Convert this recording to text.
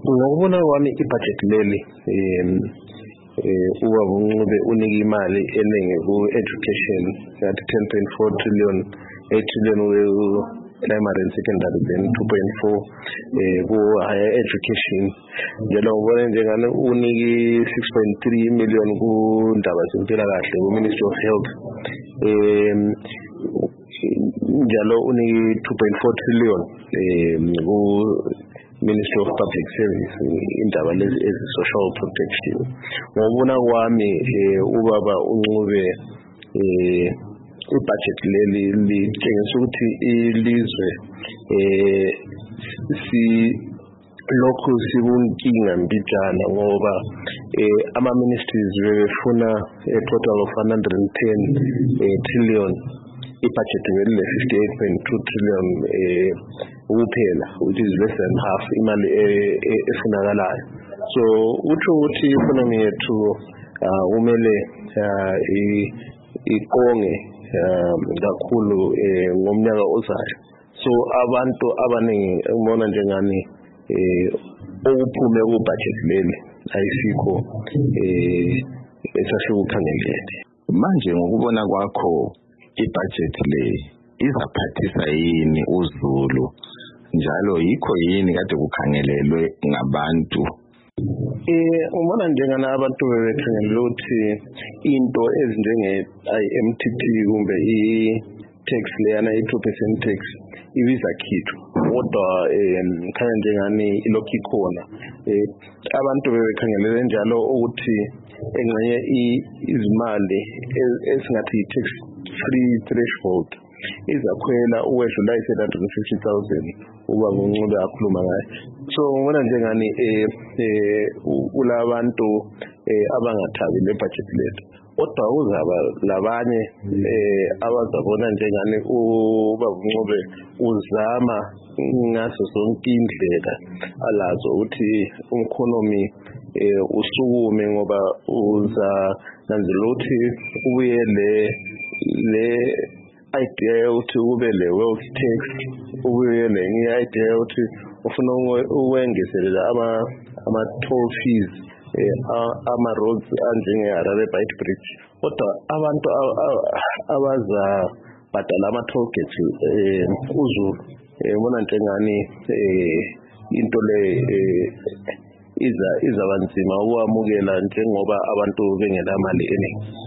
ngokubona kwami ibudget leli ubaba uNcube unika imali eningi ku-education yathi 10.4 trillion, 8 trillion primary and secondary, then 2.4 ku-higher education. Njalo ngibona njengani uniki 6.3 million kundaba zempilakahle ku-Ministry of Health. Njalo uniki 2.4 trillion ku-Ministry of Public Service, indaba lezi ezi-social protection. Ngokubona kwami ubaba uNcube ibudget leli litshengisa ukuthi ilizwe lokhu sikunkinga mbijana ngoba ama-ministries befuna a total of 110 trillion. Ibudget belile 58.2 trillion kuphela, which is less than half imali efunakalayo. So utsho ukuthi economy yethu kumele iqonge kakhulu ngomnyaka ozayo. So abantu abaningi ngibona njengani okuphume ku-budget leli ayisikho esasukukhangelele. Manje ngokubona kwakho ibudget le izaphathisa yini uZulu, njalo yikho yini kade kukhangelelwe ngabantu? Ubona njengana abantu bebekhangelele ukuthi into ezinjenge-IMTT kumbe i-tax leyana i-2% tax ibiza khithu, kodwa khanya njengani ilokhu ikhona. Abantu bebekhangelele njalo ukuthi engxenye izimali esingathi i-tax free threshold izakhwela ukwedlula i-750,000 ubaba uNcube akhuluma ngayo. So ngibona njengani kulabantu abangathabi le budget lethu, kodwa uzaba labanye abazabona njengani ubaba uNcube uzama ngaso zonke indlela alazo ukuthi umkhonomi usukume, ngoba uzananzela ukuthi ubuye le idea yokuthi kube le wealth tax, ubuye lenye idea yokuthi ufuna ukwengezelela ama-toll fees ama-roads anjenge-Harare Beit Bridge. Kodwa abantu abazabhadala ama-toll gates uZulu bona njengani into le izaba nzima ukwamukela njengoba abantu bengenamali eningi.